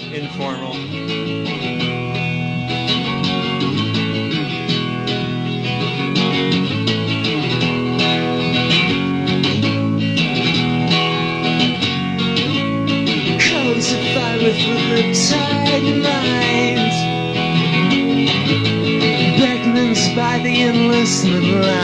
informal. Crucify with riptide mind, beckoned by the endless midline.